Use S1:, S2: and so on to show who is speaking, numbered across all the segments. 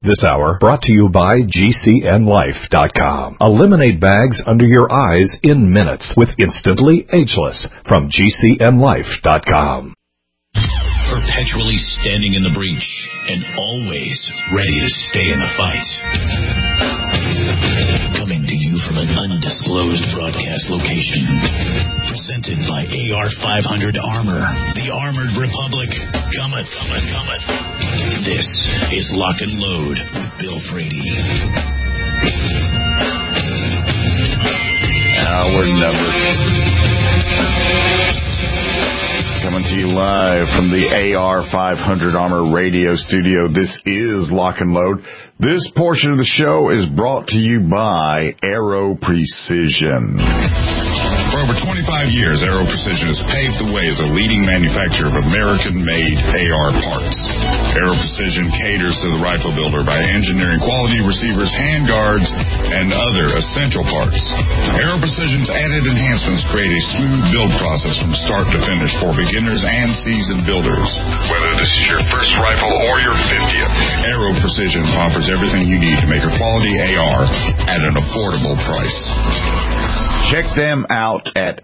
S1: This hour brought to you by GCNLife.com. Eliminate bags under your eyes in minutes with Instantly Ageless from GCNLife.com.
S2: Perpetually standing in the breach and always ready to stay in the fight. Coming to you from an undisclosed broadcast location. Presented by AR-500 Armor, the Armored Republic. Cometh. This is Lock and Load with Bill Frady.
S3: Hour number. Coming to you live from the AR-500 Armor radio studio. This is Lock and Load. This portion of the show is brought to you by Aero Precision.
S4: For over 25 years, Aero Precision has paved the way as a leading manufacturer of American-made AR parts. Aero Precision caters to the rifle builder by engineering quality receivers, handguards, and other essential parts. Aero Precision's added enhancements create a smooth build process from start to finish for beginners and seasoned builders. Whether this is your first rifle or your 50th, Aero Precision offers everything you need to make a quality AR at an affordable price.
S3: Check them out at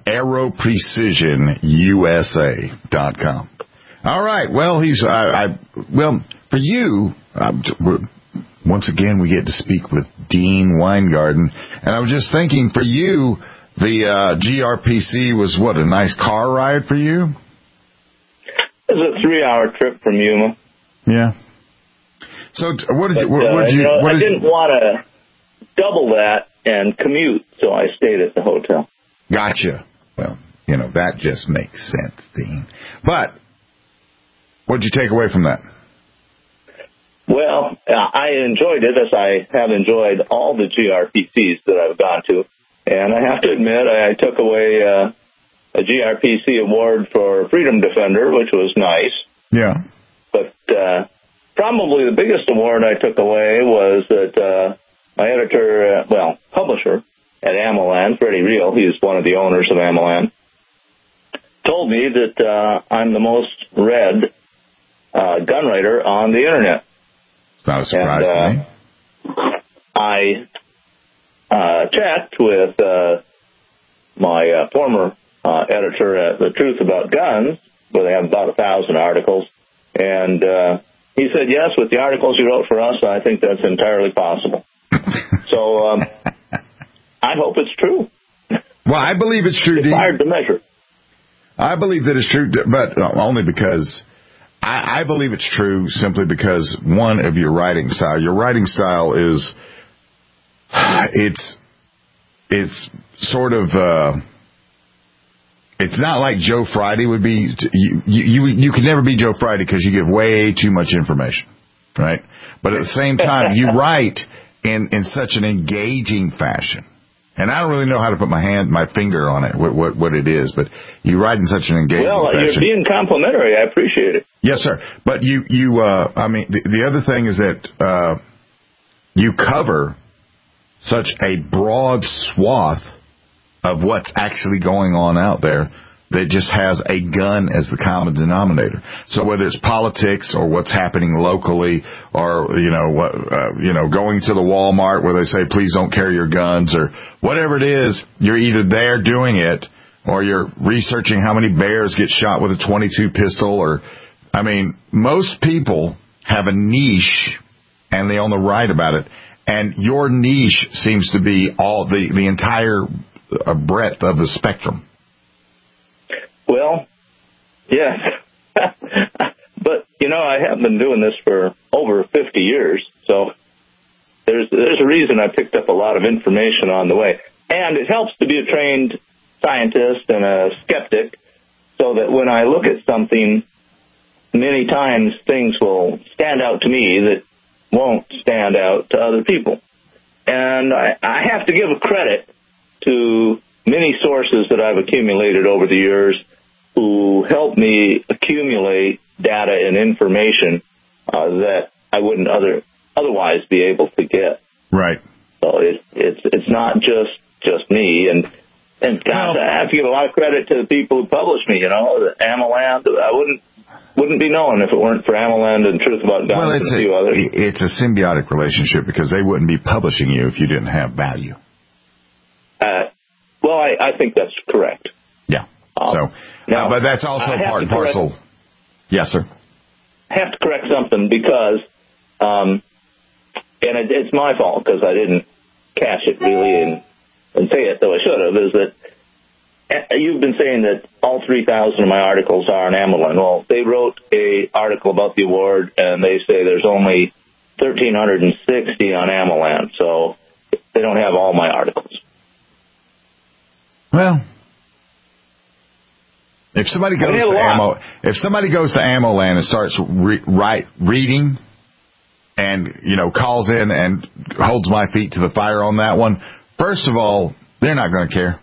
S3: AeroPrecisionUSA.com. All right. Well, for you, once again, we get to speak with Dean Weingarten. And I was just thinking, for you, the GRPC was what, a nice car ride for you?
S5: It was a 3-hour trip from Yuma.
S3: Yeah. So what did you?
S5: I didn't want to double that and commute, so I stayed at the hotel.
S3: Gotcha. Well, that just makes sense, Dean. But what did you take away from that?
S5: Well, I enjoyed it, as I have enjoyed all the GRPCs that I've gone to. And I have to admit, I took away a GRPC award for Freedom Defender, which was nice.
S3: Yeah.
S5: But probably the biggest award I took away was that my editor, publisher at AmmoLand, Freddie Reel, he's one of the owners of AmmoLand, told me that I'm the most read gun writer on the internet.
S3: It's not a surprise to me.
S5: I checked with my former editor at The Truth About Guns, where they have about 1,000 articles, and he said, yes, with the articles you wrote for us, I think that's entirely possible. So I hope it's true.
S3: Well, I believe it's true,
S5: Dean. It's hard to measure.
S3: I believe that it's true, but only because I believe it's true simply because, one, of your writing style. Your writing style is, it's sort of, it's not like Joe Friday would be. You could never be Joe Friday because you give way too much information, right? But at the same time, you write in such an engaging fashion. And I don't really know how to put my finger on it, what it is, but you write in such an engaging fashion.
S5: Well, you're being complimentary. I appreciate it.
S3: Yes, sir. But the other thing is that you cover such a broad swath of what's actually going on out there that just has a gun as the common denominator. So whether it's politics or what's happening locally, or going to the Walmart where they say please don't carry your guns, or whatever it is, you're either there doing it or you're researching how many bears get shot with a .22 pistol. Most people have a niche and they only write about it. And your niche seems to be all the entire breadth of the spectrum.
S5: Well, yes. But, I have been doing this for over 50 years, so there's a reason I picked up a lot of information on the way. And it helps to be a trained scientist and a skeptic, so that when I look at something, many times things will stand out to me that won't stand out to other people. And I have to give a credit to many sources that I've accumulated over the years who helped me accumulate data and information that I wouldn't otherwise be able to get.
S3: Right.
S5: So it's not just me, and gosh, I have to give a lot of credit to the people who published me. The AmmoLand. I wouldn't be known if it weren't for AmmoLand and Truth About Guns and a few others.
S3: It's a symbiotic relationship because they wouldn't be publishing you if you didn't have value.
S5: Well, I think that's correct.
S3: Yeah. But that's also part and parcel. Yes, sir.
S5: I have to correct something because, and it's my fault because I didn't catch it really and say it, though I should have, is that you've been saying that all 3,000 of my articles are on AmmoLand. Well, they wrote an article about the award, and they say there's only 1,360 on AmmoLand, so they don't have all my articles.
S3: Well, if somebody goes to AmmoLand and starts reading, and calls in and holds my feet to the fire on that one, first of all, they're not going to care.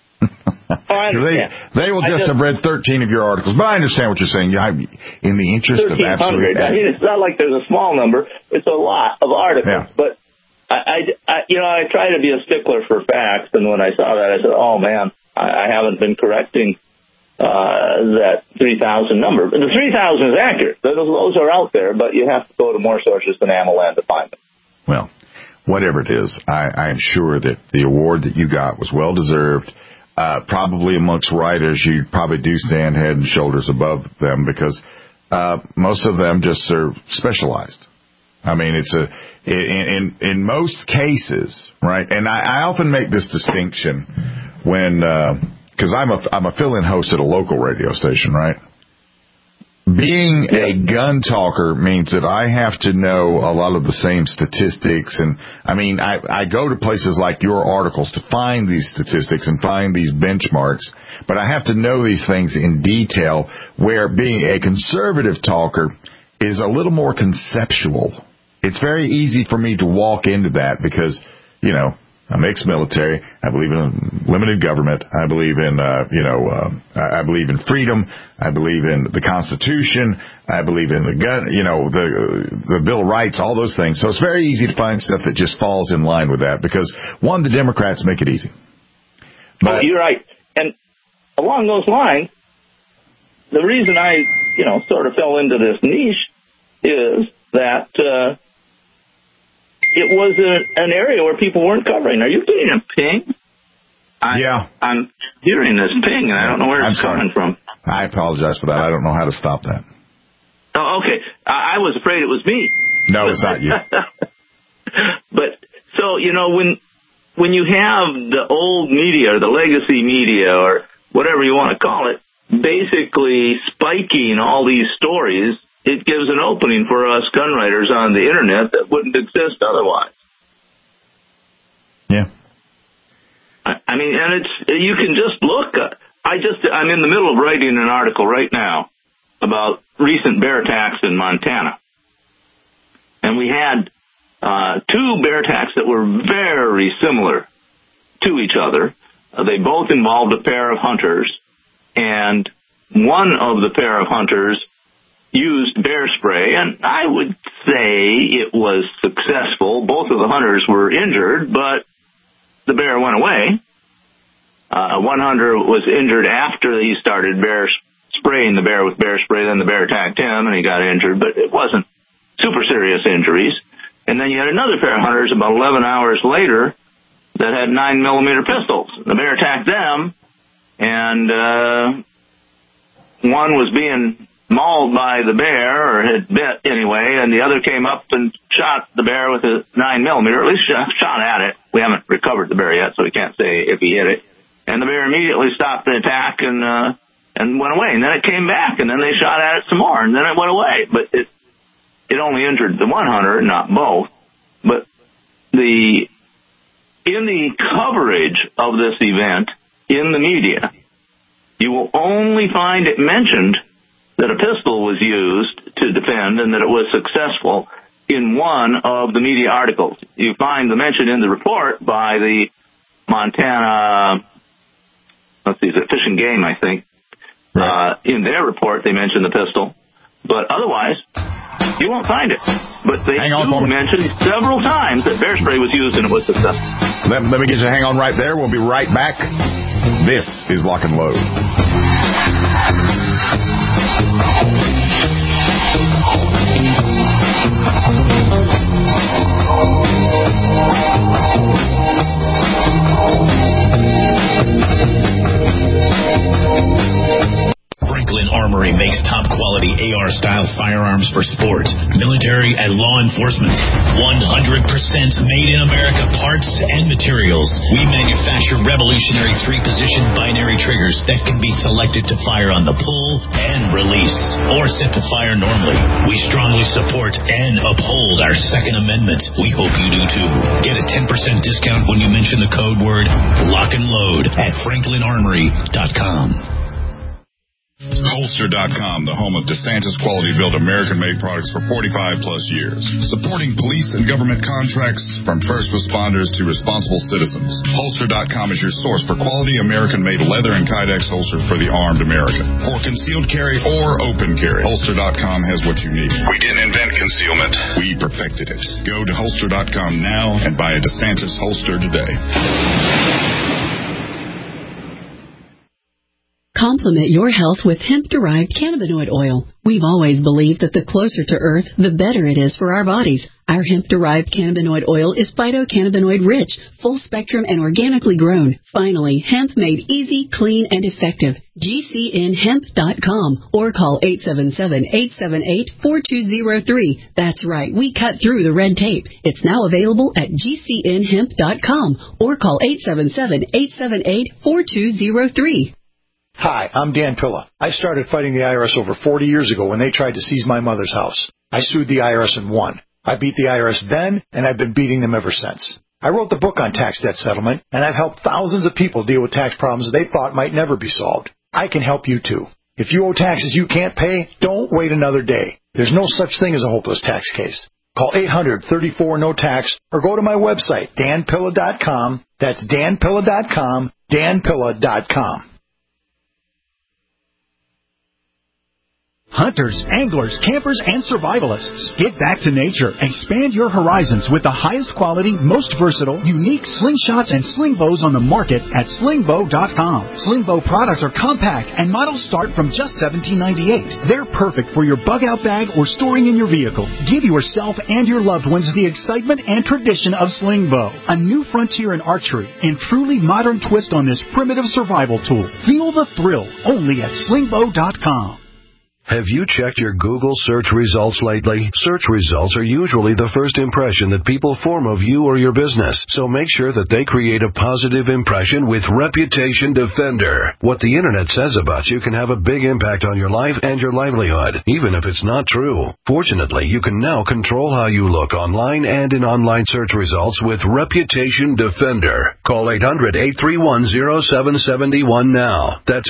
S3: They will just have read 13 of your articles. But I understand what you're saying. In the interest of absolute...
S5: I mean, it's not like there's a small number. It's a lot of articles. Yeah. But I try to be a stickler for facts. And when I saw that, I said, oh, man, I haven't been correcting that 3,000 number. But the 3,000 is accurate. Those are out there, but you have to go to more sources than AmmoLand to find them.
S3: Well, whatever it is, I am sure that the award that you got was well-deserved. Probably amongst writers, you probably do stand head and shoulders above them because most of them just are specialized. I mean, it's in most cases, right? And I often make this distinction when because I'm a fill-in host at a local radio station, right? Being a gun talker means that I have to know a lot of the same statistics. And, I mean, I go to places like your articles to find these statistics and find these benchmarks. But I have to know these things in detail, where being a conservative talker is a little more conceptual. It's very easy for me to walk into that because, I'm ex-military. I believe in limited government. I believe in, I believe in freedom. I believe in the Constitution. I believe in the gun, the Bill of Rights, all those things. So it's very easy to find stuff that just falls in line with that because, one, the Democrats make it easy. But,
S5: you're right. And along those lines, the reason I, sort of fell into this niche is that, it was an area where people weren't covering. Are you getting a ping?
S3: Yeah.
S5: I'm hearing this ping, and I don't know where it's coming from.
S3: I apologize for that. I don't know how to stop that.
S5: Oh, okay. I was afraid it was me.
S3: No, it's not you.
S5: But, so, when you have the old media or the legacy media or whatever you want to call it, basically spiking all these stories, it gives an opening for us gun writers on the Internet that wouldn't exist otherwise.
S3: Yeah.
S5: I mean, and you can just look. I'm in the middle of writing an article right now about recent bear attacks in Montana. And we had 2 bear attacks that were very similar to each other. They both involved a pair of hunters, and one of the pair of hunters used bear spray, and I would say it was successful. Both of the hunters were injured, but the bear went away. One hunter was injured after he started spraying the bear with bear spray, then the bear attacked him, and he got injured, but it wasn't super serious injuries. And then you had another pair of hunters about 11 hours later that had 9mm pistols. The bear attacked them, and one was being mauled by the bear, or had bit anyway, and the other came up and shot the bear with a 9mm, or at least shot at it. We haven't recovered the bear yet, so we can't say if he hit it. And the bear immediately stopped the attack and went away. And then it came back, and then they shot at it some more, and then it went away. But it only injured the one hunter, not both. But in the coverage of this event in the media, you will only find it mentioned that a pistol was used to defend and that it was successful in one of the media articles. You find the mention in the report by the Montana, Fish and Game, I think. Right. In their report, they mention the pistol. But otherwise, you won't find it. But they do mention several times that bear spray was used and it was successful.
S3: Let me get you to hang on right there. We'll be right back. This is Lock and Load.
S2: Franklin Armory makes top-quality AR-style firearms for sport, military, and law enforcement. 100% made in America parts and materials. We manufacture revolutionary 3-position binary triggers that can be selected to fire on the pull and release, or set to fire normally. We strongly support and uphold our Second Amendment. We hope you do too. Get a 10% discount when you mention the code word Lock and Load at FranklinArmory.com.
S4: Holster.com, the home of DeSantis quality-built American-made products for 45-plus years. Supporting police and government contracts from first responders to responsible citizens. Holster.com is your source for quality American-made leather and Kydex holsters for the armed American. For concealed carry or open carry, Holster.com has what you need. We didn't invent concealment. We perfected it. Go to Holster.com now and buy a DeSantis holster today.
S6: Complement your health with hemp-derived cannabinoid oil. We've always believed that the closer to Earth, the better it is for our bodies. Our hemp-derived cannabinoid oil is phytocannabinoid-rich, full-spectrum, and organically grown. Finally, hemp made easy, clean, and effective. GCNhemp.com or call 877-878-4203. That's right, we cut through the red tape. It's now available at GCNhemp.com or call 877-878-4203.
S7: Hi, I'm Dan Pilla. I started fighting the IRS over 40 years ago when they tried to seize my mother's house. I sued the IRS and won. I beat the IRS then, and I've been beating them ever since. I wrote the book on tax debt settlement, and I've helped thousands of people deal with tax problems they thought might never be solved. I can help you too. If you owe taxes you can't pay, don't wait another day. There's no such thing as a hopeless tax case. Call 800-34-NO-TAX or go to my website, danpilla.com. That's danpilla.com, danpilla.com.
S8: Hunters, anglers, campers, and survivalists. Get back to nature. Expand your horizons with the highest quality, most versatile, unique slingshots and sling bows on the market at slingbow.com. Slingbow products are compact and models start from just $17.98. They're perfect for your bug-out bag or storing in your vehicle. Give yourself and your loved ones the excitement and tradition of Slingbow, a new frontier in archery and truly modern twist on this primitive survival tool. Feel the thrill only at slingbow.com.
S9: Have you checked your Google search results lately? Search results are usually the first impression that people form of you or your business, so make sure that they create a positive impression with Reputation Defender. What the Internet says about you can have a big impact on your life and your livelihood, even if it's not true. Fortunately, you can now control how you look online and in online search results with Reputation Defender. Call 800-831-0771 now. That's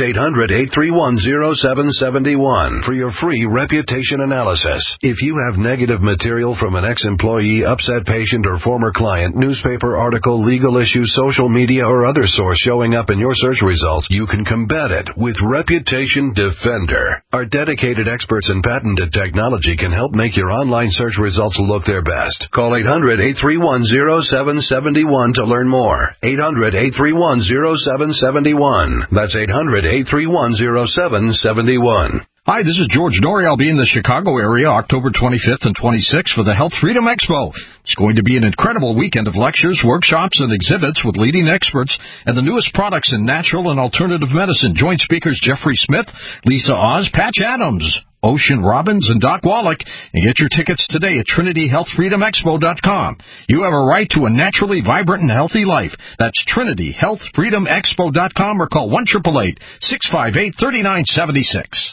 S9: 800-831-0771. For your free reputation analysis. If you have negative material from an ex-employee, upset patient, or former client, newspaper article, legal issue, social media, or other source showing up in your search results, you can combat it with Reputation Defender. Our dedicated experts in patented technology can help make your online search results look their best. Call 800-831-0771 to learn more. 800-831-0771. That's 800-831-0771.
S10: Hi, this is George Norrie. I'll be in the Chicago area October 25th and 26th for the Health Freedom Expo. It's going to be an incredible weekend of lectures, workshops, and exhibits with leading experts and the newest products in natural and alternative medicine. Join speakers Jeffrey Smith, Lisa Oz, Patch Adams, Ocean Robbins, and Doc Wallach, and get your tickets today at TrinityHealthFreedomExpo.com. You have a right to a naturally vibrant and healthy life. That's TrinityHealthFreedomExpo.com or call 1-888-658-3976.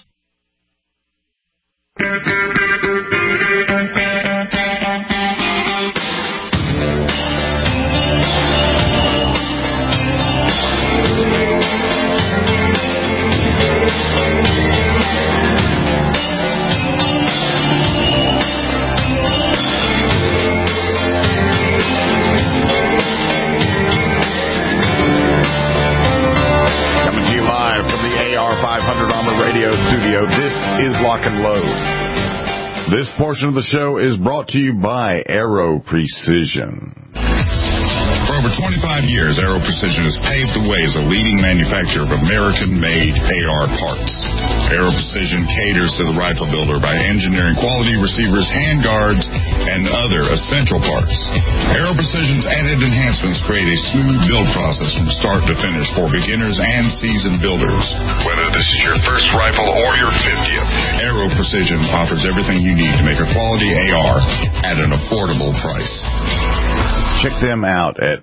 S3: Coming to you live from the AR500 Armor Radio studio, this is Lock and Load. This portion of the show is brought to you by Aero Precision.
S4: For over 25 years, Aero Precision has paved the way as a leading manufacturer of American-made AR parts. Aero Precision caters to the rifle builder by engineering quality receivers, handguards, and other essential parts. Aero Precision's added enhancements create a smooth build process from start to finish for beginners and seasoned builders.
S9: Whether this is your first rifle or your 50th,
S4: Aero Precision offers everything you need to make a quality AR at an affordable price.
S3: Check them out at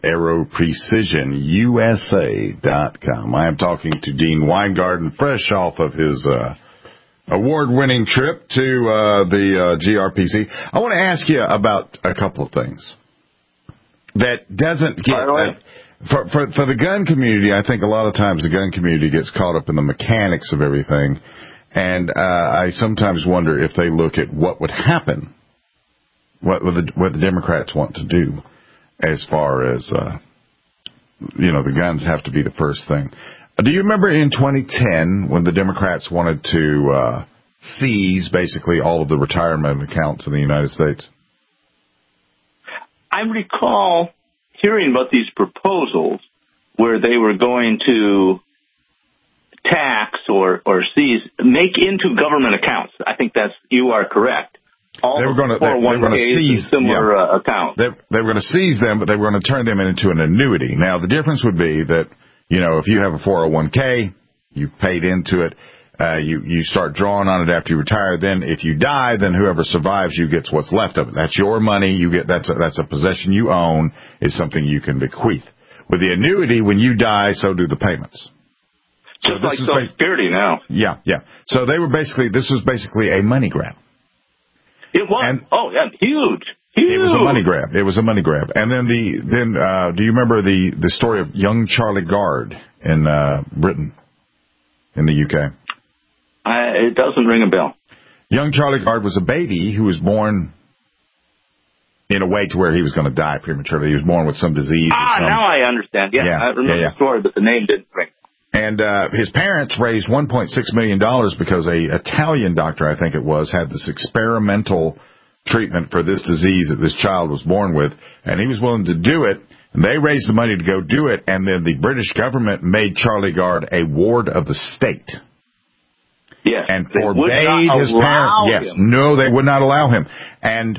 S3: AeroPrecisionUSA.com. I am talking to Dean Weingarten, fresh off of his award-winning trip to the GRPC. I want to ask you about a couple of things that doesn't get... For the gun community, I think a lot of times the gun community gets caught up in the mechanics of everything, and I sometimes wonder if they look at what would happen, what the Democrats want to do, as far as, the guns have to be the first thing. Do you remember in 2010 when the Democrats wanted to seize basically all of the retirement accounts in the United States?
S5: I recall hearing about these proposals where they were going to tax or seize, make into government accounts. I think you are correct. They were going to
S3: seize
S5: similar accounts.
S3: They were going to seize them, but they were going to turn them into an annuity. Now, the difference would be that, if you have a 401k, you paid into it, you start drawing on it after you retire. Then, if you die, then whoever survives you gets what's left of it. That's your money. You get that's a possession you own. It's something you can bequeath. With the annuity, when you die, so do the payments.
S5: Just like Social Security now.
S3: Yeah. So this was basically a money grab.
S5: It was. Huge.
S3: It was a money grab. And then do you remember the story of young Charlie Gard in Britain, in the UK?
S5: It doesn't ring a bell.
S3: Young Charlie Gard was a baby who was born in a way to where he was going to die prematurely. He was born with some disease.
S5: Now I understand. Yeah, I remember the story, but the name didn't ring.
S3: And his parents raised $1.6 million because a Italian doctor, I think it was, had this experimental treatment for this disease that this child was born with, and he was willing to do it. And they raised the money to go do it, and then the British government made Charlie Gard a ward of the state.
S5: Yes,
S3: and forbade his parents. Yes, no, they would not allow him. And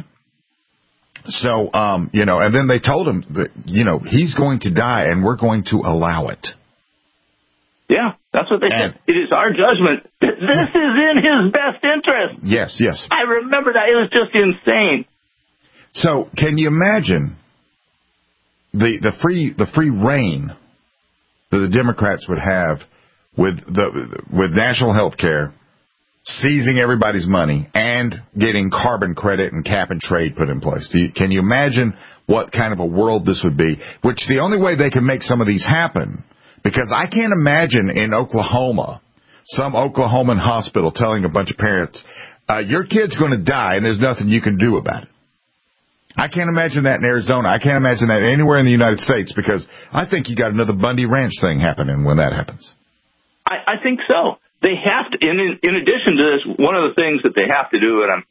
S3: so, and then they told him that, he's going to die, and we're going to allow it.
S5: Yeah, that's what they said. It is our judgment. This is in his best interest.
S3: Yes.
S5: I remember that. It was just insane.
S3: So, can you imagine the free reign that the Democrats would have with national health care, seizing everybody's money, and getting carbon credit and cap and trade put in place? Can you imagine what kind of a world this would be? Which the only way they can make some of these happen, because I can't imagine in Oklahoma, some Oklahoman hospital telling a bunch of parents, your kid's going to die and there's nothing you can do about it. I can't imagine that in Arizona. I can't imagine that anywhere in the United States, because I think you got another Bundy Ranch thing happening when that happens.
S5: I think so. They have to, in addition to this, one of the things that they have to do, and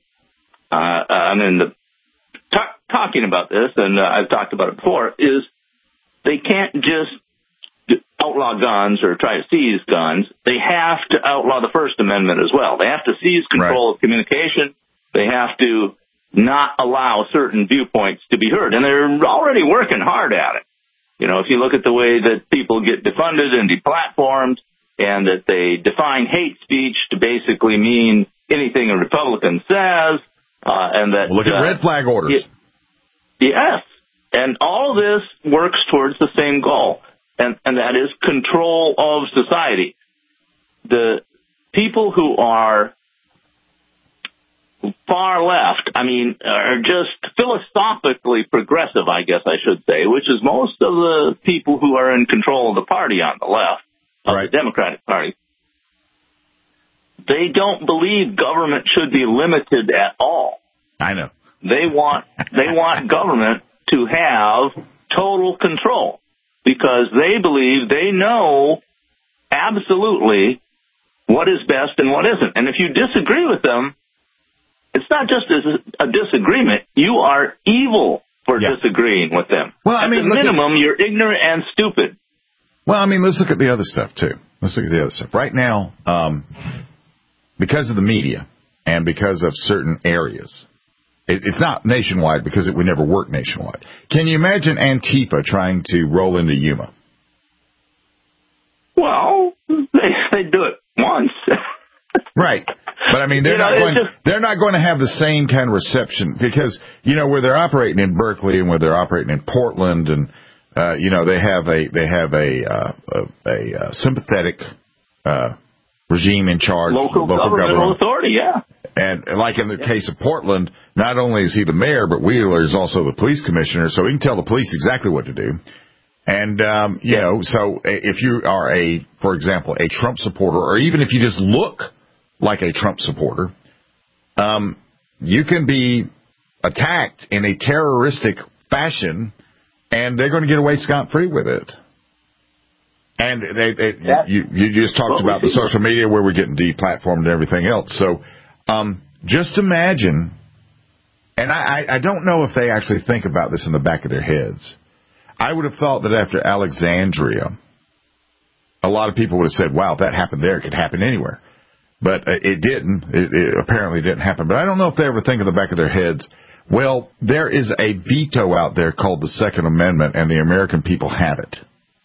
S5: I'm talking about this, and I've talked about it before, is they can't just outlaw guns or try to seize guns. They have to outlaw the First Amendment as well. They have to seize control of communication. They have to not allow certain viewpoints to be heard. And they're already working hard at it. If you look at the way that people get defunded and deplatformed, and that they define hate speech to basically mean anything a Republican says, and that...
S3: Look at red flag orders.
S5: Yes. And all this works towards the same goal. And that is control of society. The people who are far left, are just philosophically progressive, I guess I should say, which is most of the people who are in control of the party on the left, of the Democratic Party. They don't believe government should be limited at all.
S3: I know.
S5: They want government to have total control, because they believe they know absolutely what is best and what isn't. And if you disagree with them, it's not just a disagreement. You are evil for disagreeing with them.
S3: Well, I mean,
S5: at the minimum, you're ignorant and stupid.
S3: Well, I mean, let's look at the other stuff, too. Let's look at the other stuff. Right now, because of the media and because of certain areas, it's not nationwide because it would never work nationwide. Can you imagine Antifa trying to roll into Yuma?
S5: Well, they do it once.
S3: Right. But, I mean, they're not going to have the same kind of reception because, where they're operating in Berkeley and where they're operating in Portland and, they have a sympathetic regime in charge.
S5: Local governmental authority, yeah.
S3: And like in the case of Portland, not only is he the mayor, but Wheeler is also the police commissioner, so he can tell the police exactly what to do. And, so if you are for example, a Trump supporter, or even if you just look like a Trump supporter, you can be attacked in a terroristic fashion, and they're going to get away scot-free with it. And you just talked about the social media where we're getting deplatformed and everything else. So just imagine, and I don't know if they actually think about this in the back of their heads. I would have thought that after Alexandria, a lot of people would have said, wow, if that happened there, it could happen anywhere. But it didn't. It apparently didn't happen. But I don't know if they ever think in the back of their heads, well, there is a veto out there called the Second Amendment, and the American people have it.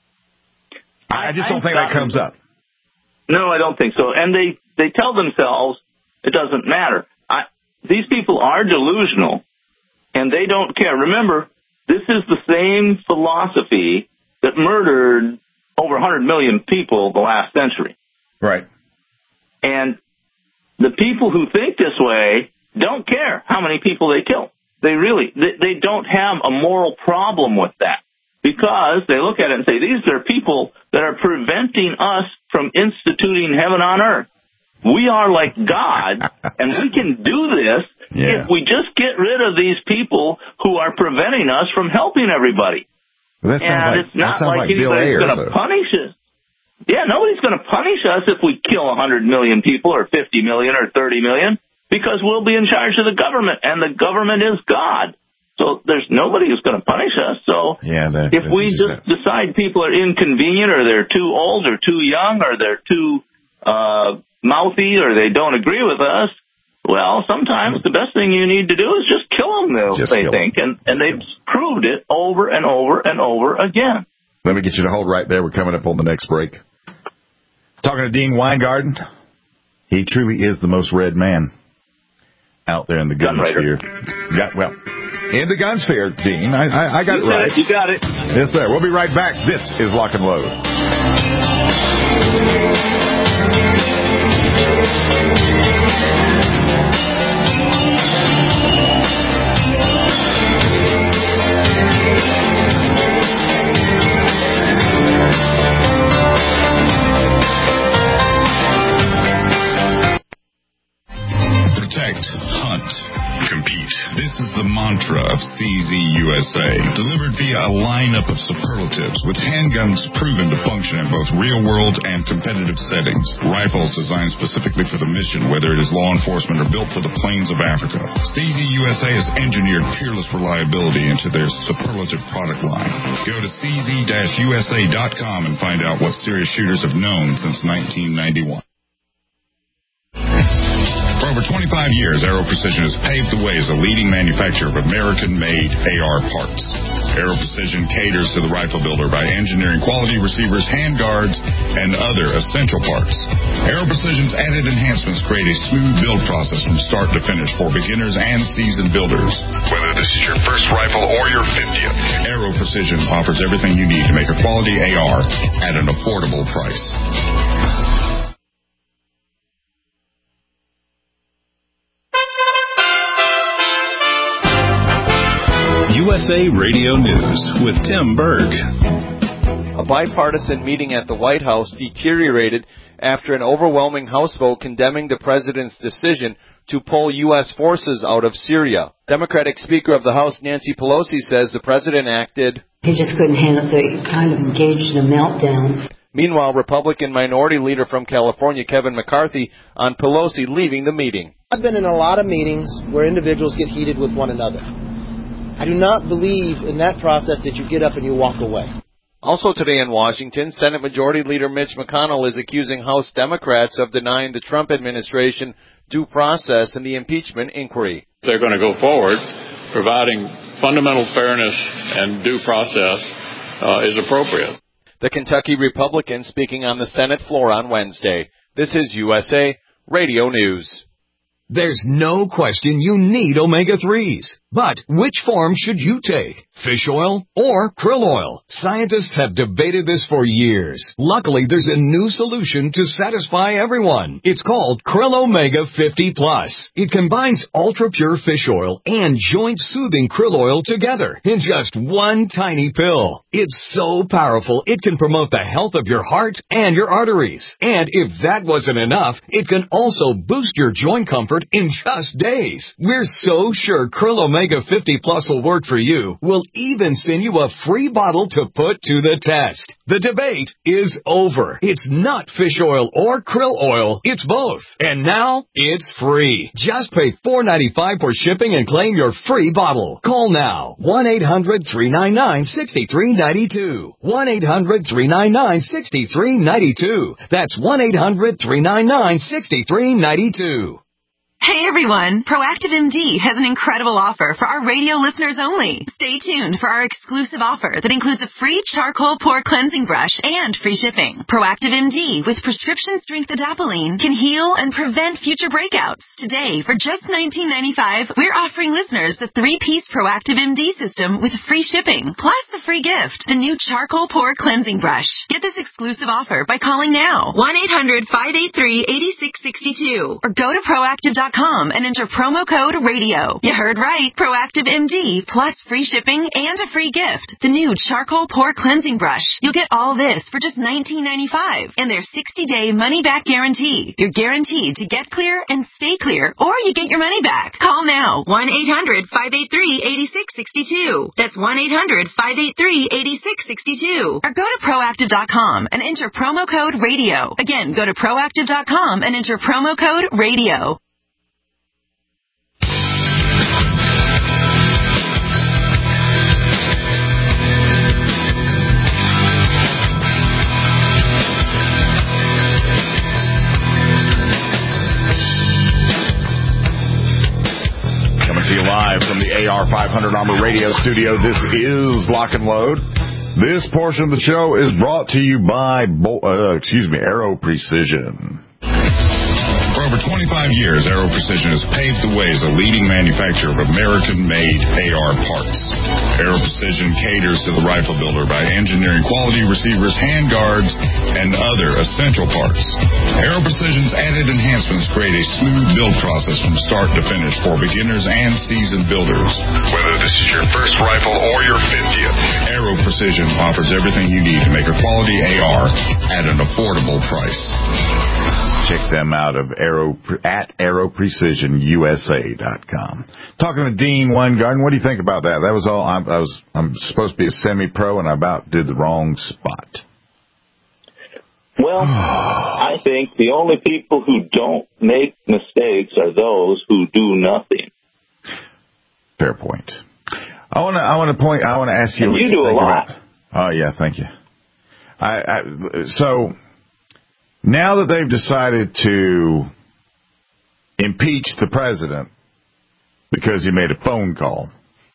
S3: I just don't think that comes up.
S5: No, I don't think so. And they tell themselves it doesn't matter. These people are delusional, and they don't care. Remember, this is the same philosophy that murdered over 100 million people the last century.
S3: Right.
S5: And the people who think this way don't care how many people they kill. They don't have a moral problem with that because they look at it and say, these are people that are preventing us from instituting heaven on earth. We are like God, and we can do this if we just get rid of these people who are preventing us from helping everybody.
S3: Well,
S5: it's not like anybody's going to punish us. Yeah, nobody's going to punish us if we kill 100 million people or 50 million or 30 million because we'll be in charge of the government, and the government is God. So there's nobody who's going to punish us. So if we just decide people are inconvenient or they're too old or too young or they're too mouthy or they don't agree with us, well, sometimes the best thing you need to do is just kill them, they think. And they've proved it over and over and over again.
S3: Let me get you to hold right there. We're coming up on the next break. Talking to Dean Weingarten. He truly is the most read man out there in the gun sphere. In the gun sphere, Dean. I got it right.
S5: You got it.
S3: Yes, sir. We'll be right back. This is Lock and Load.
S4: Mantra of CZ USA, delivered via a lineup of superlatives with handguns proven to function in both real-world and competitive settings. Rifles designed specifically for the mission, whether it is law enforcement or built for the plains of Africa. CZ USA has engineered peerless reliability into their superlative product line. Go to cz-usa.com and find out what serious shooters have known since 1991. For over 25 years, Aero Precision has paved the way as a leading manufacturer of American-made AR parts. Aero Precision caters to the rifle builder by engineering quality receivers, handguards, and other essential parts. Aero Precision's added enhancements create a smooth build process from start to finish for beginners and seasoned builders. Whether this is your first rifle or your 50th, Aero Precision offers everything you need to make a quality AR at an affordable price.
S1: USA Radio News with Tim Berg.
S11: A bipartisan meeting at the White House deteriorated after an overwhelming House vote condemning the president's decision to pull U.S. forces out of Syria. Democratic Speaker of the House Nancy Pelosi says the president acted...
S12: He just couldn't handle it, so he kind of engaged in a meltdown.
S11: Meanwhile, Republican Minority Leader from California Kevin McCarthy on Pelosi leaving the meeting.
S13: I've been in a lot of meetings where individuals get heated with one another. I do not believe in that process that you get up and you walk away.
S11: Also today in Washington, Senate Majority Leader Mitch McConnell is accusing House Democrats of denying the Trump administration due process in the impeachment inquiry.
S14: They're going to go forward, providing fundamental fairness and due process is appropriate.
S11: The Kentucky Republican speaking on the Senate floor on Wednesday. This is USA Radio News.
S1: There's no question you need omega-3s. But which form should you take? Fish oil or krill oil? Scientists have debated this for years. Luckily, there's a new solution to satisfy everyone. It's called Krill Omega 50 Plus. It combines ultra-pure fish oil and joint-soothing krill oil together in just one tiny pill. It's so powerful, it can promote the health of your heart and your arteries. And if that wasn't enough, it can also boost your joint comfort in just days. We're so sure Krill Omega 50 Plus will work for you. We'll even send you a free bottle to put to the test. The debate is over. It's not fish oil or krill oil. It's both. And now it's free. Just pay $4.95 for shipping and claim your free bottle. Call now. 1-800-399-6392. 1-800-399-6392. That's 1-800-399-6392.
S15: Hey everyone, Proactive MD has an incredible offer for our radio listeners only. Stay tuned for our exclusive offer that includes a free charcoal pore cleansing brush and free shipping. Proactive MD with prescription strength adapalene can heal and prevent future breakouts. Today, for just $19.95, we're offering listeners the 3-piece Proactive MD system with free shipping, plus a free gift, the new charcoal pore cleansing brush. Get this exclusive offer by calling now, 1-800-583-8662, or go to proactive.com and enter promo code RADIO. You heard right. Proactive MD plus free shipping and a free gift. The new charcoal pore cleansing brush. You'll get all this for just $19.95 and their 60-day money-back guarantee. You're guaranteed to get clear and stay clear, or you get your money back. Call now. 1-800-583-8662. That's 1-800-583-8662. Or go to proactive.com and enter promo code RADIO. Again, go to proactive.com and enter promo code RADIO.
S3: To you live from the AR500 Armor Radio Studio. This is Lock and Load. This portion of the show is brought to you by Aero Precision.
S4: For over 25 years, Aero Precision has paved the way as a leading manufacturer of American-made AR parts. Aero Precision caters to the rifle builder by engineering quality receivers, handguards, and other essential parts. Aero Precision's added enhancements create a smooth build process from start to finish for beginners and seasoned builders. Whether this is your first rifle or your 50th, Aero Precision offers everything you need to make a quality AR at an affordable price.
S3: Check them out at AeroPrecisionUSA.com. Talking to Dean Weingarten, what do you think about that? That was all. I'm supposed to be a semi-pro, and I about did the wrong spot.
S5: Well, I think the only people who don't make mistakes are those who do nothing.
S3: Fair point. I want to ask you.
S5: And you do a lot.
S3: Oh yeah, thank you. So. Now that they've decided to impeach the president because he made a phone call.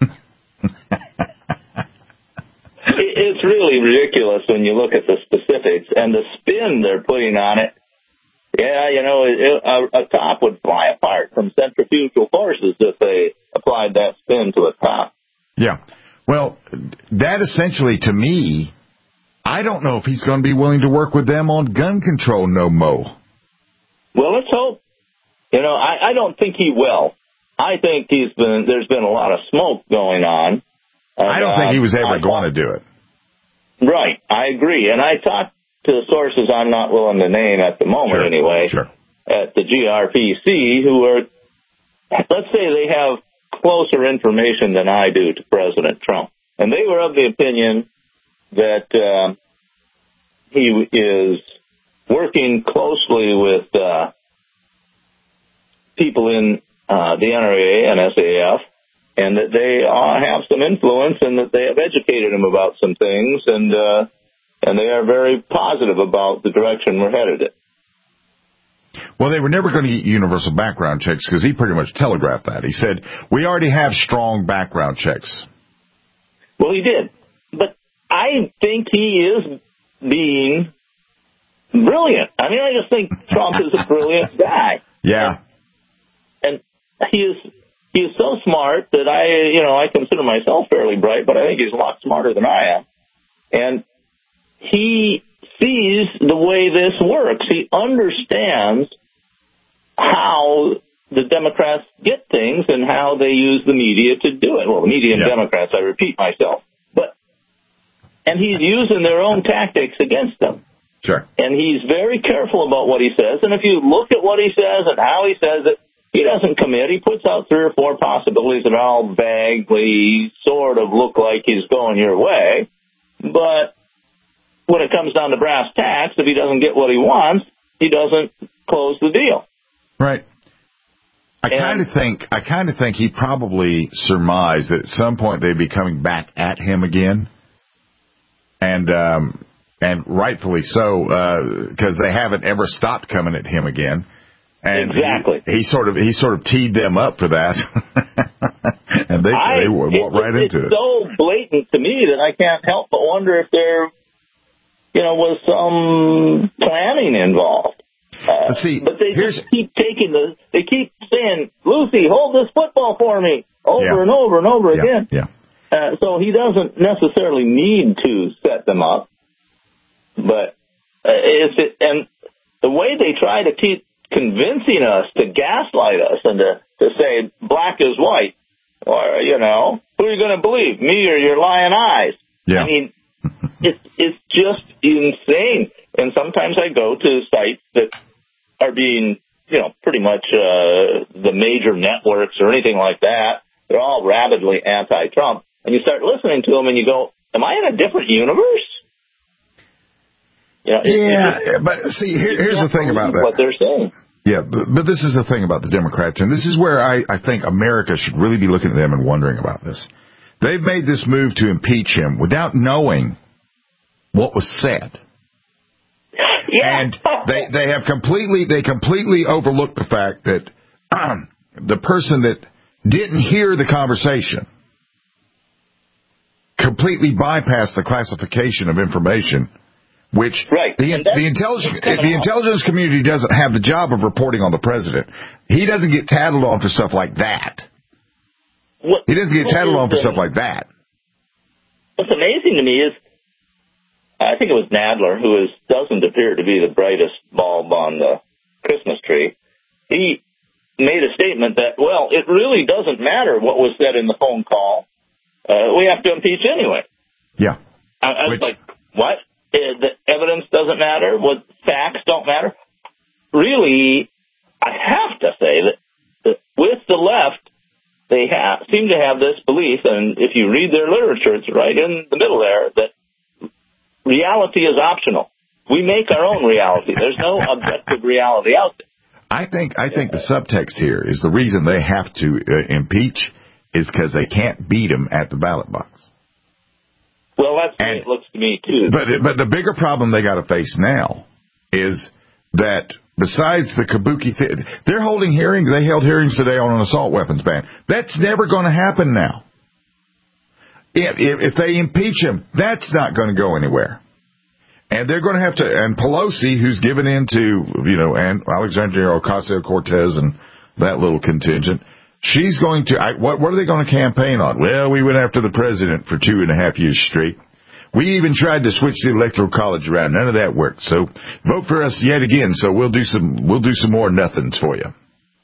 S5: It's really ridiculous when you look at the specifics and the spin they're putting on it. Yeah, a top would fly apart from centrifugal forces if they applied that spin to a top.
S3: Yeah. Well, that essentially, to me, I don't know if he's going to be willing to work with them on gun control no mo.
S5: Well, let's hope. I don't think he will. I think there's been a lot of smoke going on.
S3: I don't think he was ever going to do it.
S5: Right, I agree. And I talked to sources I'm not willing to name at the moment at the GRPC who are, let's say they have closer information than I do to President Trump. And they were of the opinion that he is working closely with people in the NRA and SAF and that they have some influence and that they have educated him about some things, and they are very positive about the direction we're headed in.
S3: Well, they were never going to get universal background checks because he pretty much telegraphed that. He said, we already have strong background checks.
S5: Well, he did. But I think he is being brilliant. I mean, I just think Trump is a brilliant guy.
S3: Yeah.
S5: And he is so smart that I consider myself fairly bright, but I think he's a lot smarter than I am. And he sees the way this works. He understands how the Democrats get things and how they use the media to do it. Well, the media and Democrats, I repeat myself. And he's using their own tactics against them.
S3: Sure.
S5: And he's very careful about what he says. And if you look at what he says and how he says it, he doesn't commit. He puts out 3 or 4 possibilities that all vaguely sort of look like he's going your way. But when it comes down to brass tacks, if he doesn't get what he wants, he doesn't close the deal.
S3: Right. I kind of think he probably surmised that at some point they'd be coming back at him again. And rightfully so, because they haven't ever stopped coming at him again. And
S5: exactly.
S3: He sort of teed them up for that, and they walked right into it.
S5: It's so blatant to me that I can't help but wonder if there, was some planning involved. But they just keep they keep saying, Lucy, hold this football for me, over and over and over again.
S3: Yeah.
S5: So he doesn't necessarily need to set them up, but and the way they try to keep convincing us to gaslight us and to say black is white, or who are you going to believe, me or your lying eyes?
S3: Yeah.
S5: I mean, it's just insane. And sometimes I go to sites that are being, pretty much the major networks or anything like that. They're all rabidly anti-Trump. And you start listening to them and you go, am I in a different universe?
S3: But see, here's the thing about that.
S5: What they're saying.
S3: Yeah, but this is the thing about the Democrats, and this is where I think America should really be looking at them and wondering about this. They've made this move to impeach him without knowing what was said.
S5: Yeah.
S3: And they completely overlooked the fact that the person that didn't hear the conversation completely bypassed the classification of information, which the intelligence community doesn't have the job of reporting on the president. He doesn't get tattled on for stuff like that. What's
S5: amazing to me is, I think it was Nadler, who doesn't appear to be the brightest bulb on the Christmas tree. He made a statement that, well, it really doesn't matter what was said in the phone call. We have to impeach anyway.
S3: Yeah.
S5: I was like, what? The evidence doesn't matter? What facts don't matter? Really, I have to say that with the left, they seem to have this belief, and if you read their literature, it's right in the middle there, that reality is optional. We make our own reality. There's no objective reality out there.
S3: I think the subtext here is the reason they have to impeach is because they can't beat him at the ballot box.
S5: Well, that's the way it looks to me, too.
S3: But the bigger problem they got to face now is that besides the kabuki, they're holding hearings. They held hearings today on an assault weapons ban. That's never going to happen now. If they impeach him, that's not going to go anywhere. And they're going to have to, and Pelosi, who's given in to, and Alexandria Ocasio-Cortez and that little contingent, she's going to, what are they going to campaign on? Well, we went after the president for 2.5 years straight. We even tried to switch the electoral college around. None of that worked. So vote for us yet again. So we'll do some more nothings for you.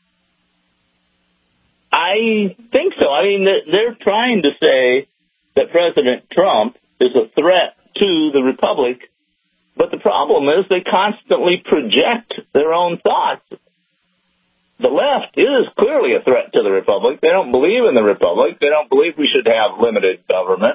S5: I think so. I mean, they're trying to say that President Trump is a threat to the republic, but the problem is they constantly project their own thoughts. The left is clearly a threat to the republic. They don't believe in the republic. They don't believe we should have limited government.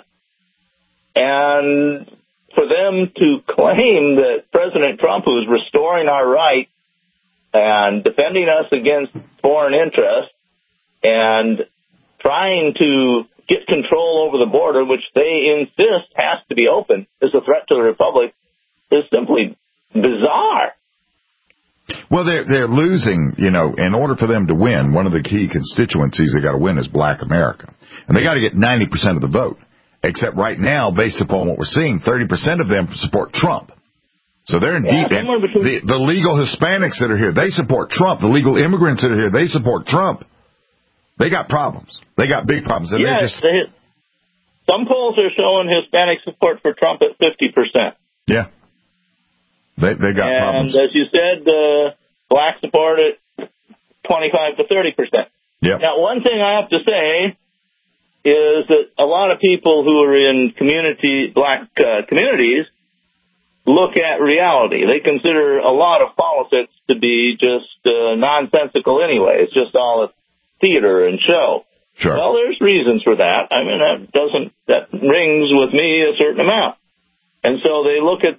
S5: And for them to claim that President Trump, who is restoring our rights and defending us against foreign interests and trying to get control over the border, which they insist has to be open, is a threat to the republic, is simply bizarre.
S3: Well, they're losing, in order for them to win, one of the key constituencies they got to win is Black America. And they got to get 90% of the vote. Except right now, based upon what we're seeing, 30% of them support Trump. So they're in deep. The legal Hispanics that are here, they support Trump. The legal immigrants that are here, they support Trump. They got problems. They got big problems. And
S5: yes, some polls are showing Hispanic support for Trump at 50%.
S3: Yeah. They got problems.
S5: And as you said, Black support at 25 to 30%.
S3: Yep.
S5: Now, one thing I have to say is that a lot of people who are in Black communities look at reality. They consider a lot of politics to be just nonsensical anyway. It's just all a theater and show.
S3: Sure.
S5: Well, there's reasons for that. I mean, that rings with me a certain amount. And so they look at,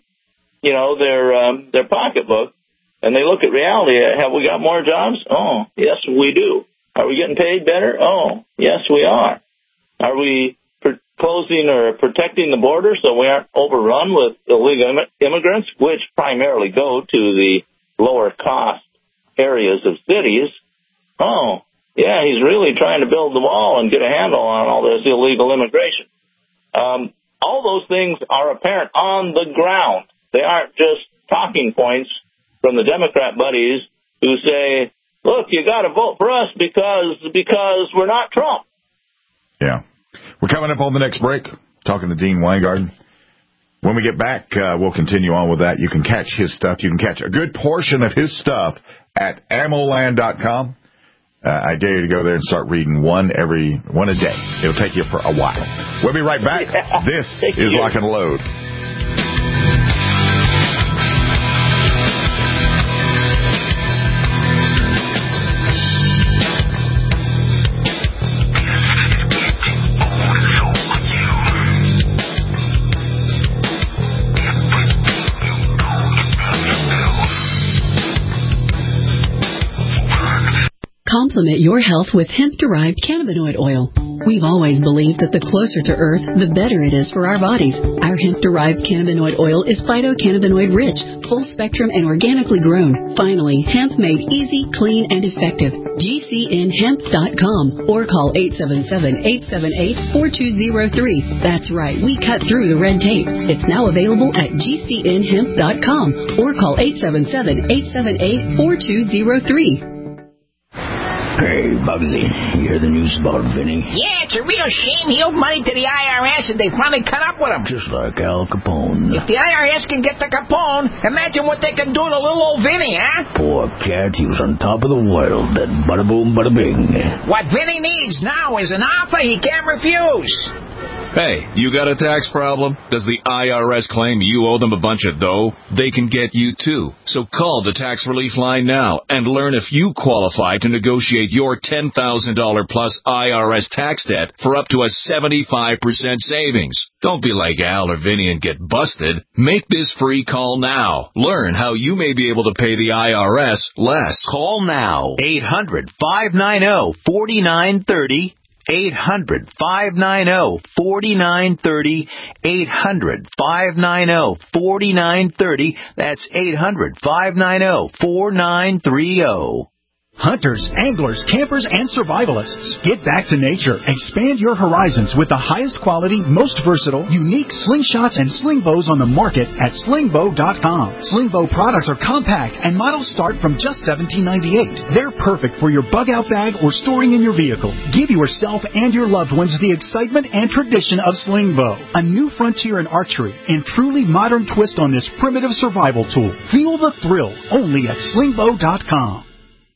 S5: their pocketbook, and they look at reality. Have we got more jobs? Oh, yes, we do. Are we getting paid better? Oh, yes, we are. Are we closing or protecting the border so we aren't overrun with illegal immigrants, which primarily go to the lower cost areas of cities? Oh, yeah, he's really trying to build the wall and get a handle on all this illegal immigration. All those things are apparent on the ground. They aren't just talking points from the Democrat buddies who say, look, you got to vote for us because we're not Trump.
S3: Yeah. We're coming up on the next break, talking to Dean Weingarten. When we get back, we'll continue on with that. You can catch his stuff. You can catch a good portion of his stuff at ammoland.com. I dare you to go there and start reading one a day. It'll take you for a while. We'll be right back.
S5: Yeah,
S3: this is Lock and Load.
S6: Complement your health with hemp-derived cannabinoid oil. We've always believed that the closer to Earth, the better it is for our bodies. Our hemp-derived cannabinoid oil is phytocannabinoid rich, full spectrum, and organically grown. Finally, hemp made easy, clean, and effective. GCNhemp.com or call 877-878-4203. That's right, we cut through the red tape. It's now available at GCNhemp.com or call 877-878-4203.
S2: Hey, Bugsy, you hear the news about Vinny?
S16: Yeah, it's a real shame. He owed money to the IRS, and they finally cut up with him.
S2: Just like Al Capone.
S16: If the IRS can get to Capone, imagine what they can do to little old Vinny, huh?
S2: Poor cat, he was on top of the world. That bada boom, bada bing.
S16: What Vinny needs now is an offer he can't refuse.
S1: Hey, you got a tax problem? Does the IRS claim you owe them a bunch of dough? They can get you too. So call the tax relief line now and learn if you qualify to negotiate your $10,000 plus IRS tax debt for up to a 75% savings. Don't be like Al or Vinny and get busted. Make this free call now. Learn how you may be able to pay the IRS less.
S17: Call now. 800-590-4930. 800-590-4930. 800-590-4930. That's 800-590-4930.
S8: Hunters, anglers, campers, and survivalists. Get back to nature. Expand your horizons with the highest quality, most versatile, unique slingshots and sling bows on the market at slingbow.com. Slingbow products are compact and models start from just $17.98. They're perfect for your bug out bag or storing in your vehicle. Give yourself and your loved ones the excitement and tradition of Slingbow, a new frontier in archery and truly modern twist on this primitive survival tool. Feel the thrill only at slingbow.com.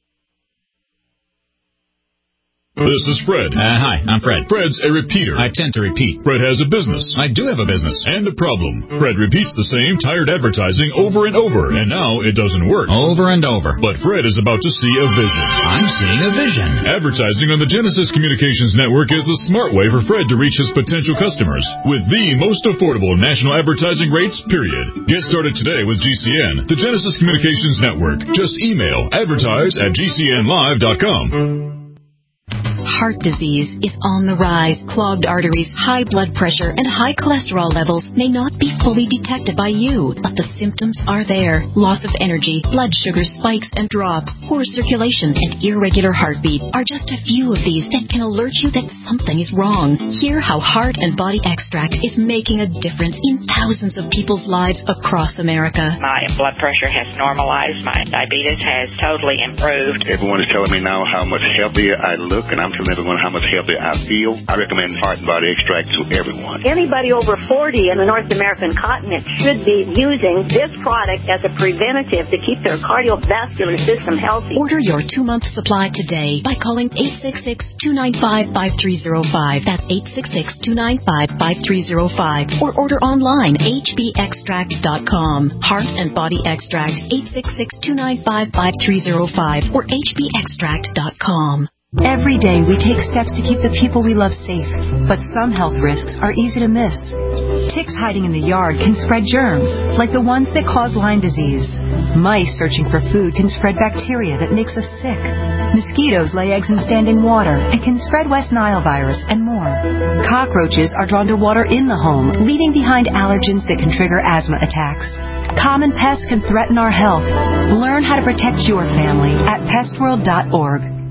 S18: This is Fred.
S19: Hi, I'm Fred.
S18: Fred's a repeater.
S19: I tend to repeat.
S18: Fred has a business.
S19: I do have a business.
S18: And a problem. Fred repeats the same tired advertising over and over, and now it doesn't work.
S19: Over and over.
S18: But Fred is about to see a vision.
S19: I'm seeing a vision.
S18: Advertising on the Genesis Communications Network is the smart way for Fred to reach his potential customers with the most affordable national advertising rates, period. Get started today with GCN, the Genesis Communications Network. Just email advertise@gcnlive.com.
S20: heart disease is on the rise. Clogged arteries, high blood pressure, and high cholesterol levels may not be fully detected by you, but the symptoms are there. Loss of energy, blood sugar spikes and drops, poor circulation, and irregular heartbeat are just a few of these that can alert you that something is wrong. Hear how Heart and Body Extract is making a difference in thousands of people's lives across America.
S21: My blood pressure has normalized. My diabetes has totally improved.
S22: Everyone is telling me now how much healthier I look, and I'm telling everyone how much healthier I feel. I recommend Heart and Body Extract to everyone.
S23: Anybody over 40 in the North American continent should be using this product as a preventative to keep their cardiovascular system healthy.
S20: Order your 2-month supply today by calling 866-295-5305. That's 866-295-5305. Or order online, hbextract.com. Heart and Body Extract, 866-295-5305 or hbextract.com.
S24: Every day we take steps to keep the people we love safe, but some health risks are easy to miss. Ticks hiding in the yard can spread germs, like the ones that cause Lyme disease. Mice searching for food can spread bacteria that makes us sick. Mosquitoes lay eggs in standing water and can spread West Nile virus and more. Cockroaches are drawn to water in the home, leaving behind allergens that can trigger asthma attacks. Common pests can threaten our health. Learn how to protect your family at pestworld.org.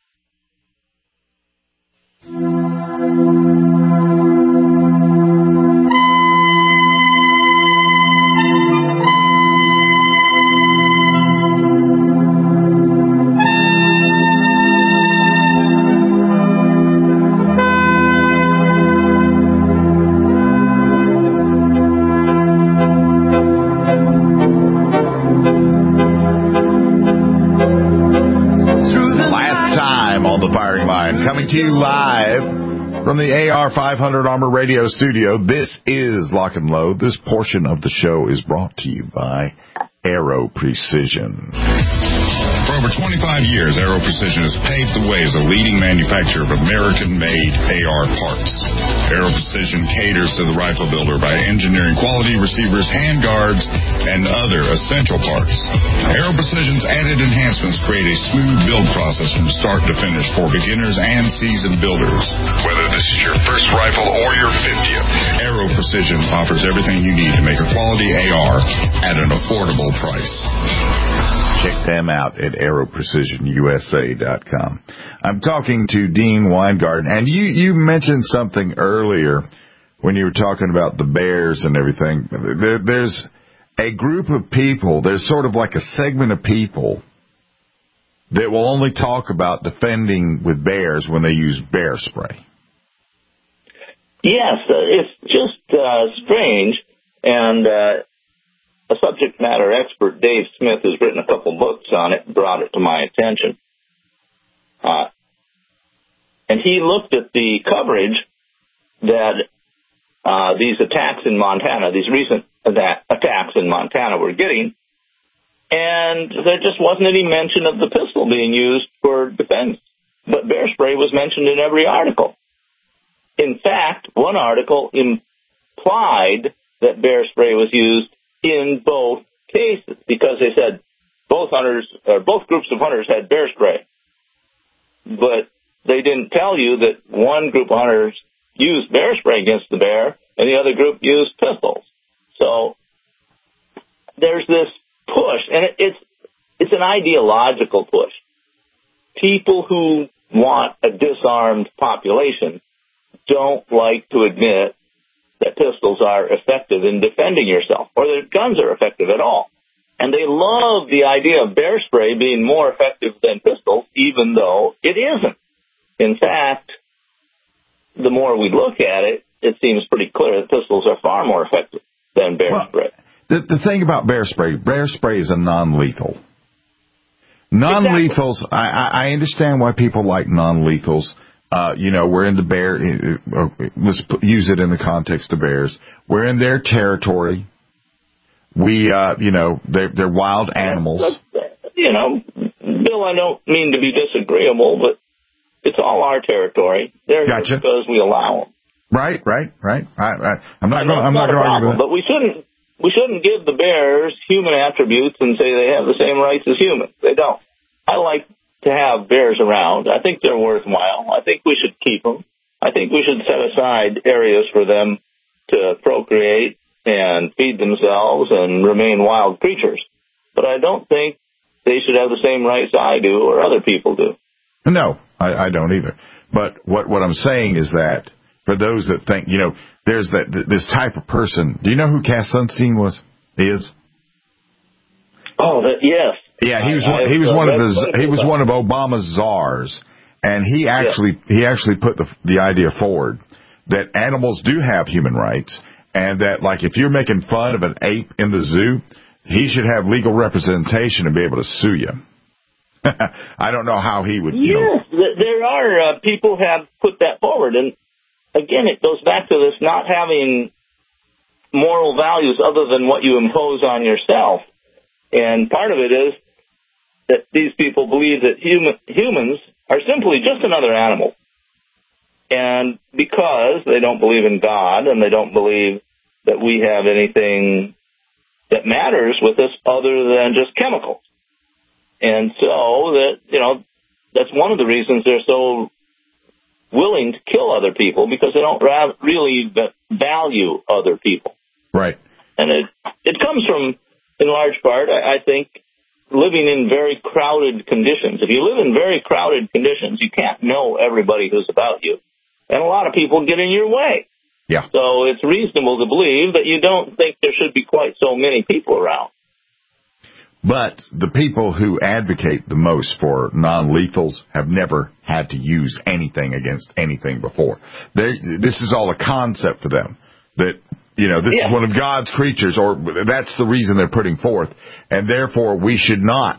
S3: Coming to you live from the AR500 Armor Radio studio. This is Lock and Load. This portion of the show is brought to you by Aero Precision.
S4: For over 25 years, Aero Precision has paved the way as a leading manufacturer of American-made AR parts. Aero Precision caters to the rifle builder by engineering quality receivers, handguards, and other essential parts. Aero Precision's added enhancements create a smooth build process from start to finish for beginners and seasoned builders. Whether this is your first rifle or your 50th, Aero Precision offers everything you need to make a quality AR at an affordable price.
S3: Check them out at aeroprecisionusa.com. I'm talking to Dean Weingarten, and you mentioned something earlier when you were talking about the bears and everything. There's a group of people, there's sort of like a segment of people that will only talk about defending with bears when they use bear spray.
S5: Yes, it's just strange, and a subject matter expert, Dave Smith, has written a couple books on it and brought it to my attention. And he looked at the coverage that these attacks in Montana, these recent attacks in Montana were getting, and there just wasn't any mention of the pistol being used for defense. But bear spray was mentioned in every article. In fact, one article implied that bear spray was used in both cases, because they said both groups of hunters had bear spray. But they didn't tell you that one group of hunters used bear spray against the bear and the other group used pistols. So there's this push, and it's an ideological push. People who want a disarmed population don't like to admit that pistols are effective in defending yourself, or that guns are effective at all. And they love the idea of bear spray being more effective than pistols, even though it isn't. In fact, the more we look at it, it seems pretty clear that pistols are far more effective than bear spray.
S3: The thing about bear spray is a non-lethal. Non-lethals, exactly. I understand why people like non-lethals. We're in the bear. Let's use it in the context of bears. We're in their territory. They're wild animals.
S5: Bill, I don't mean to be disagreeable, but it's all our territory. They're
S3: gotcha.
S5: Because we allow them.
S3: Right. I'm not going to argue with that.
S5: But we shouldn't give the bears human attributes and say they have the same rights as humans. They don't. I like to have bears around. I think they're worthwhile. I think we should keep them. I think we should set aside areas for them to procreate and feed themselves and remain wild creatures. But I don't think they should have the same rights I do or other people do.
S3: No, I don't either. But what I'm saying is that for those that think, there's this type of person. Do you know who Cass Sunstein is?
S5: Oh, yes.
S3: Yeah, he was one of Obama's czars, and he actually put the idea forward that animals do have human rights, and that, like, if you're making fun of an ape in the zoo, he should have legal representation and be able to sue you. I don't know how he would.
S5: Yes, there are people have put that forward, and again, it goes back to this not having moral values other than what you impose on yourself. And part of it is that these people believe that humans are simply just another animal. And because they don't believe in God and they don't believe that we have anything that matters with us other than just chemicals. And so that's one of the reasons they're so willing to kill other people, because they don't really value other people.
S3: Right.
S5: And it comes from, in large part, I think, living in very crowded conditions. If you live in very crowded conditions, you can't know everybody who's about you. And a lot of people get in your way.
S3: Yeah.
S5: So it's reasonable to believe that you don't think there should be quite so many people around.
S3: But the people who advocate the most for non-lethals have never had to use anything against anything before. This is all a concept for them. That, this is one of God's creatures, or that's the reason they're putting forth. And therefore, we should not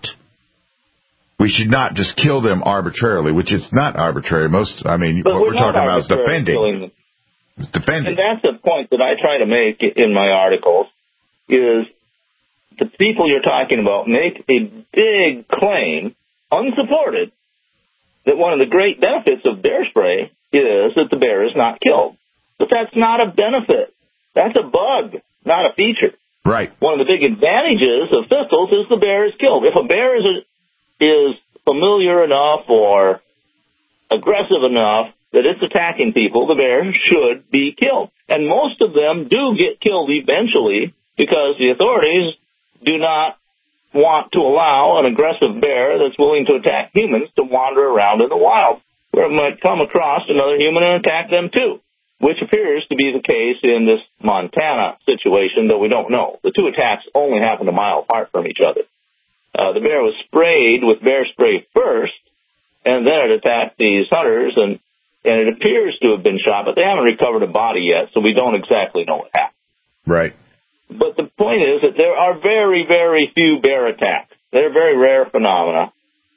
S3: just kill them arbitrarily, which is not arbitrary. What we're talking about is defending. It's defending.
S5: And that's the point that I try to make in my articles, is the people you're talking about make a big claim, unsupported, that one of the great benefits of bear spray is that the bear is not killed. But that's not a benefit. That's a bug, not a feature.
S3: Right.
S5: One of the big advantages of thistles is the bear is killed. If a bear is familiar enough or aggressive enough that it's attacking people, the bear should be killed. And most of them do get killed eventually because the authorities do not want to allow an aggressive bear that's willing to attack humans to wander around in the wild, where it might come across another human and attack them too, which appears to be the case in this Montana situation, though we don't know. The two attacks only happened a mile apart from each other. The bear was sprayed with bear spray first, and then it attacked these hunters, and it appears to have been shot, but they haven't recovered a body yet, so we don't exactly know what happened.
S3: Right.
S5: But the point is that there are very, very few bear attacks. They're very rare phenomena.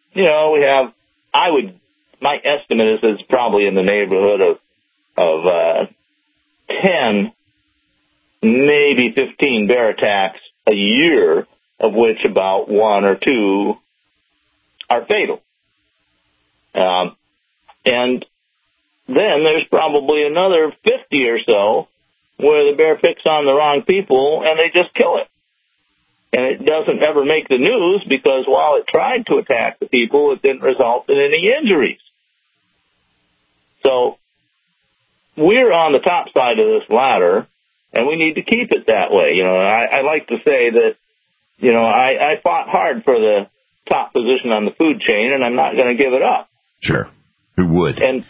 S5: My estimate is it's probably in the neighborhood of 10, maybe 15 bear attacks a year, of which about 1 or 2 are fatal. And then there's probably another 50 or so where the bear picks on the wrong people and they just kill it. And it doesn't ever make the news because while it tried to attack the people, it didn't result in any injuries. So we're on the top side of this ladder, and we need to keep it that way. I like to say that, I fought hard for the top position on the food chain, and I'm not going to give it up.
S3: Sure. Who would?
S5: And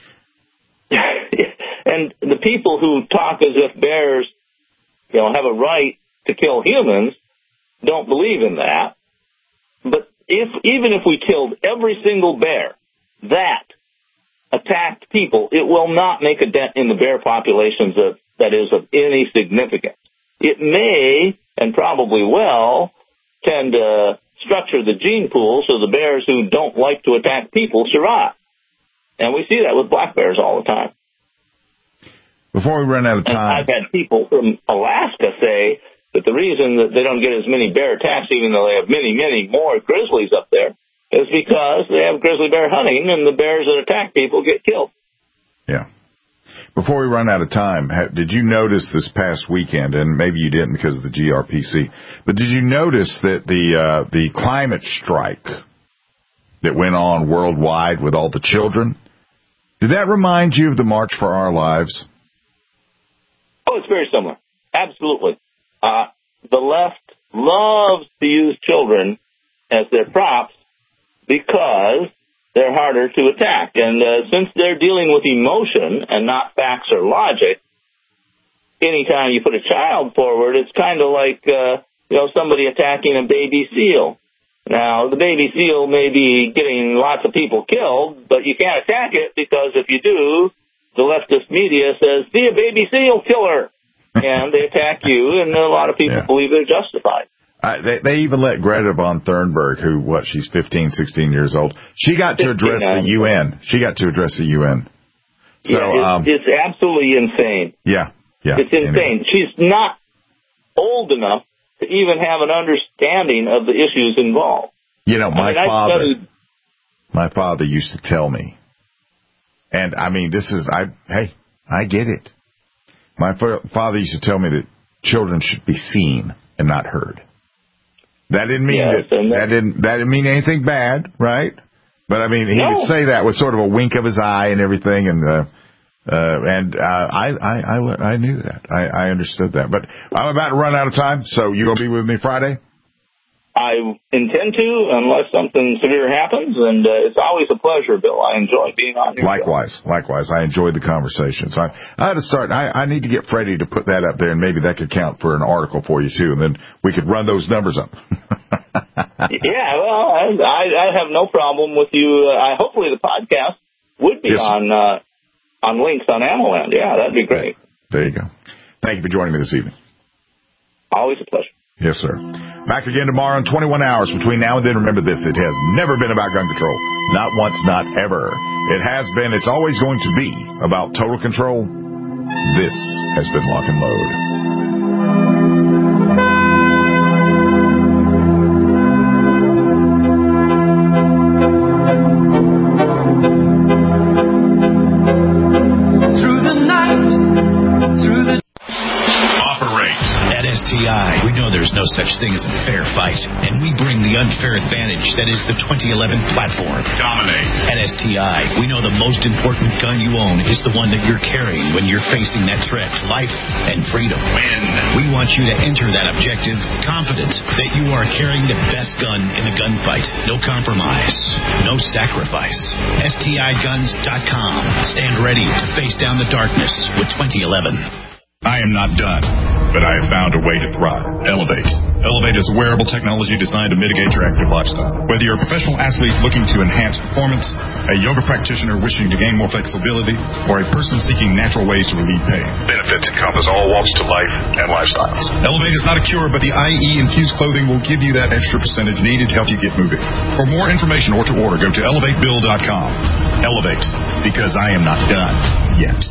S5: the people who talk as if bears, have a right to kill humans don't believe in that. But even if we killed every single bear that attacked people, it will not make a dent in the bear populations that is of any significance. It may, and probably will, tend to structure the gene pool so the bears who don't like to attack people survive. And we see that with black bears all the time.
S3: Before we run out of time,
S5: and I've had people from Alaska say that the reason that they don't get as many bear attacks, even though they have many, many more grizzlies up there, is because they have grizzly bear hunting, and the bears that attack people get killed.
S3: Yeah. Before we run out of time, did you notice this past weekend, and maybe you didn't because of the GRPC, but did you notice that the climate strike that went on worldwide with all the children. Did that remind you of the March for Our Lives?
S5: Oh, it's very similar. Absolutely. The left loves to use children as their props because they're harder to attack. And since they're dealing with emotion and not facts or logic, anytime you put a child forward, it's kind of like, somebody attacking a baby seal. Now, the baby seal may be getting lots of people killed, but you can't attack it because if you do, the leftist media says, be a baby seal killer. And they attack you, and a lot of people believe they're justified.
S3: They even let Greta von Thunberg, she's 15, 16 years old, she got to address the UN. She got to address the UN. So,
S5: it's absolutely insane.
S3: Yeah.
S5: It's insane. Anyway. She's not old enough to even have an understanding of the issues involved.
S3: My father used to tell me, and I get it. My father used to tell me that children should be seen and not heard. That didn't mean that didn't mean anything bad, right? But he would say that with sort of a wink of his eye and everything, and I knew that. I understood that. But I'm about to run out of time, so you gonna be with me Friday?
S5: I intend to, unless something severe happens, and it's always a pleasure, Bill. I enjoy being on your
S3: show. Likewise. I enjoyed the conversation. So I had to start. I need to get Freddie to put that up there, and maybe that could count for an article for you, too, and then we could run those numbers up.
S5: Yeah, well, I have no problem with you. Hopefully the podcast would be on links on AmmoLand. Yeah, that'd be great.
S3: There you go. Thank you for joining me this evening.
S5: Always a pleasure.
S3: Yes, sir. Back again tomorrow in 21 hours. Between now and then, remember this. It has never been about gun control. Not once, not ever. It has been, it's always going to be about total control. This has been Lock and Load.
S2: STI, we know there's no such thing as a fair fight, and we bring the unfair advantage that is the 2011 platform.
S4: Dominate.
S2: At STI, we know the most important gun you own is the one that you're carrying when you're facing that threat to life and freedom.
S4: Win.
S2: We want you to enter that objective confident that you are carrying the best gun in the gunfight. No compromise. No sacrifice. STIguns.com. Stand ready to face down the darkness with 2011.
S4: I am not done, but I have found a way to thrive. Elevate. Elevate is a wearable technology designed to mitigate your active lifestyle. Whether you're a professional athlete looking to enhance performance, a yoga practitioner wishing to gain more flexibility, or a person seeking natural ways to relieve pain, benefits encompass all walks to life and lifestyles. Elevate is not a cure, but the IE-infused clothing will give you that extra percentage needed to help you get moving. For more information or to order, go to elevatebill.com. Elevate, because I am not done yet.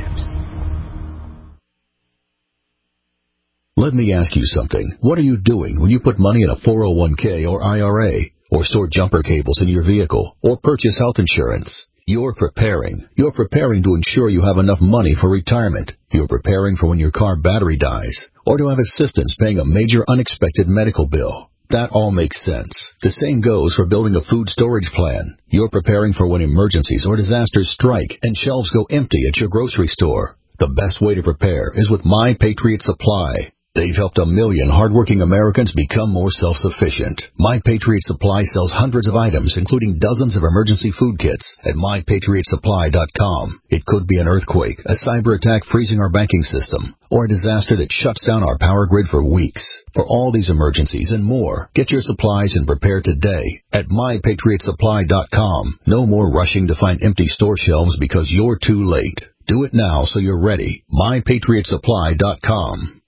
S7: Let me ask you something. What are you doing when you put money in a 401k or IRA, or store jumper cables in your vehicle, or purchase health insurance? You're preparing. You're preparing to ensure you have enough money for retirement. You're preparing for when your car battery dies, or to have assistance paying a major unexpected medical bill. That all makes sense. The same goes for building a food storage plan. You're preparing for when emergencies or disasters strike and shelves go empty at your grocery store. The best way to prepare is with My Patriot Supply. They've helped 1 million hardworking Americans become more self-sufficient. My Patriot Supply sells hundreds of items, including dozens of emergency food kits at MyPatriotSupply.com. It could be an earthquake, a cyber attack freezing our banking system, or a disaster that shuts down our power grid for weeks. For all these emergencies and more, get your supplies and prepare today at MyPatriotSupply.com. No more rushing to find empty store shelves because you're too late. Do it now so you're ready. MyPatriotSupply.com.